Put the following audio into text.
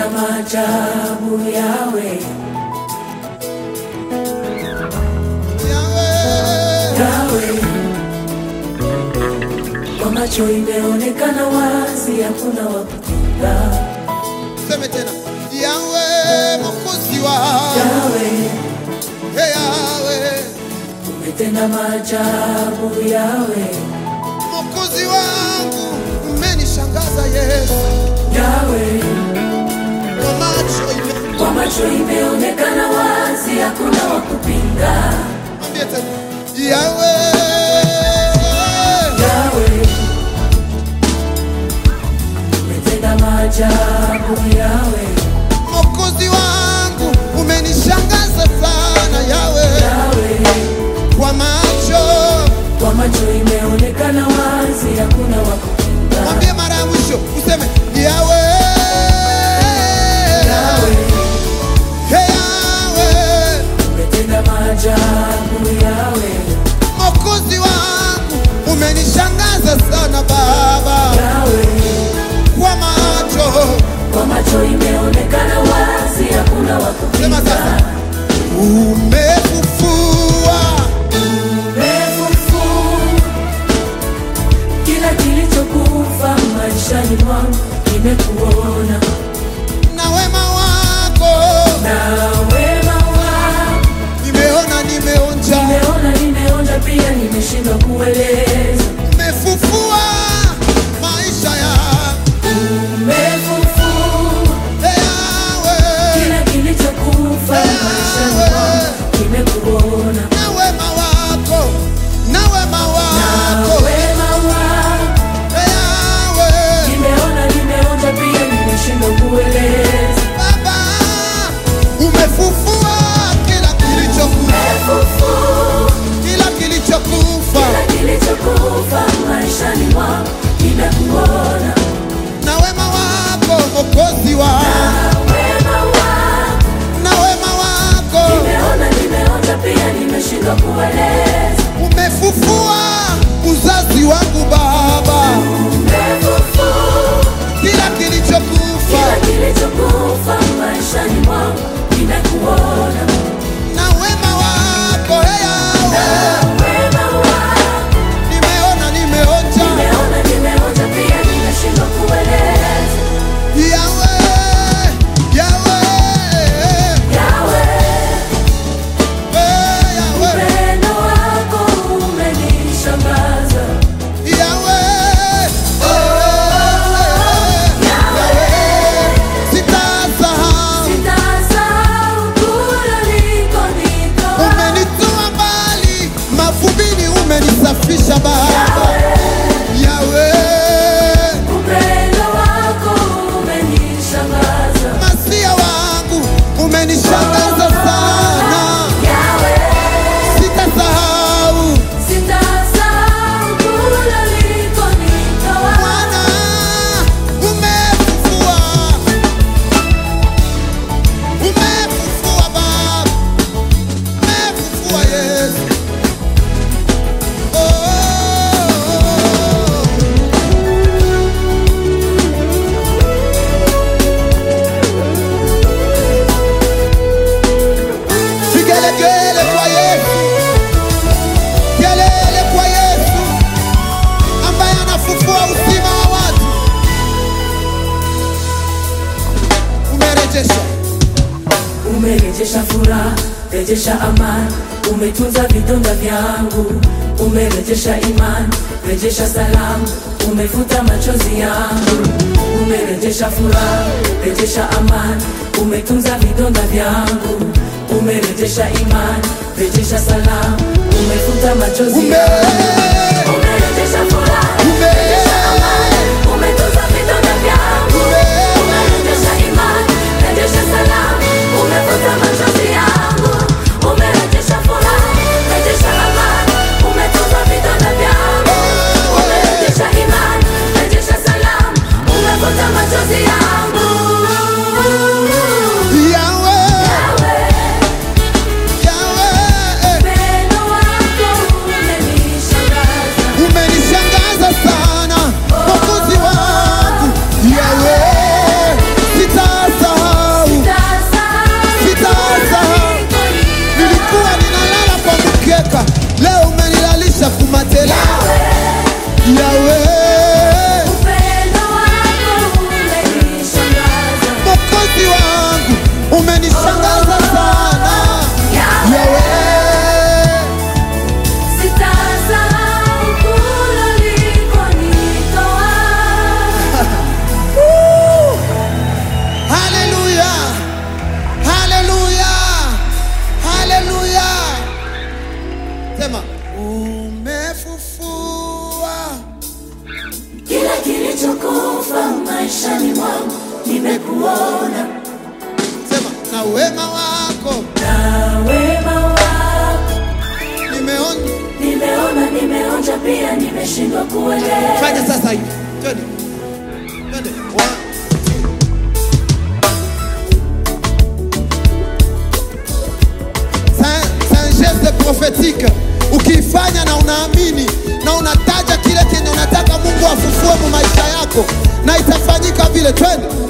maajabu yawe kwa macho imeonekana wazi, hakuna wa kupinga. Sema tena, Yawe Mwokozi wangu, Yawe, hey Yawe, umetenda maajabu yawe, Mwokozi wangu, umenishangaza Yesu. Yawe, Kwa macho imeonekana wazi, hakuna wa kupinga. Mwambie tena, Yawe, Yawe, umetenda maajabu yawe, Mwokozi wangu, umenishangaza sana Yawe. Yawe, kwa macho imeonekana wazi, hakuna wa kupinga. Mwambie mara ya mwisho, useme Yawe, Yawe, hey Yawe, umetenda maajabu yawe, Mwokozi wangu, umenishangaza sana Baba. Yawe, kwa macho imeonekana wazi, hakuna wa sema kupinga. sasa, umefufua kila kilichokufa maishani mwangu, nimekuona na wema wako, nimeonja pia, nimeshindwa kueleza. umefufua maisha yangu, hey Yawe, kila kilichokufa maishani mwangu, nimekuona na wema wako, hey Yawe, nimeonja pia, nimeshindwa kueleza. Baba, umefufua kila kilichokufa maishani mwangu, nimekuona na wema wako, Mwokozi wangu, na wema wako, nimeonja pia, nimeshindwa kueleza. umefufua uzazi wangu Baba, kila kilichokufa maishani mwangu, nimekuona na wema wako, hey Yawe, nimeonja pia, nimeshindwa kueleza. Yawe, Yawe, Yawe, hey Yawe, upendo wako umenishangaza. Yawe, sitasahau, kule ulikonitoa. umenitoa mbali mavumbini, umenisafisha Baba. Yawe, Upendo wako umenishangaza. Masia wangu, umenishangaza sana, Yawe, sitasahau kule ulikonitoa. Bwana, umefufua Baba, umefufua Yesu. Vigelegele kwa Yesu, kelele kwa Yesu ambaye anafufua uzima wa watu. Umerejesha furaha, rejesha amani, umetunza vidonda vyangu. Umerejesha imani, rejesha salamu, umefuta machozi yangu. Umerejesha furaha, rejesha amani, umetunza vidonda vyangu. Umerejesha imani, rejesha salamu, umefuta machozi yangu. Umerejesha furaha, rejesha amani, umetunza vidonda vyangu. Umerejesha imani, rejesha salamu, umefuta machozi yangu. Umerejesha furaha, rejesha amani, umetunza vidonda vyangu. Umerejesha imani, rejesha salamu, umefuta machozi yangu. Yawe, Yawe, Upendo wako umenishangaza. wangu nimekuona, Sema na wema wako na wema wako nimeona. nimeonja, pia nimeshindwa kuelewa. Fanya sasa hivi. Twende. Twende. C'est un geste prophétique. Ukifanya na unaamini na unataja kile kenye unataka Mungu afufue mu maisha yako, na itafanyika vile. Twende.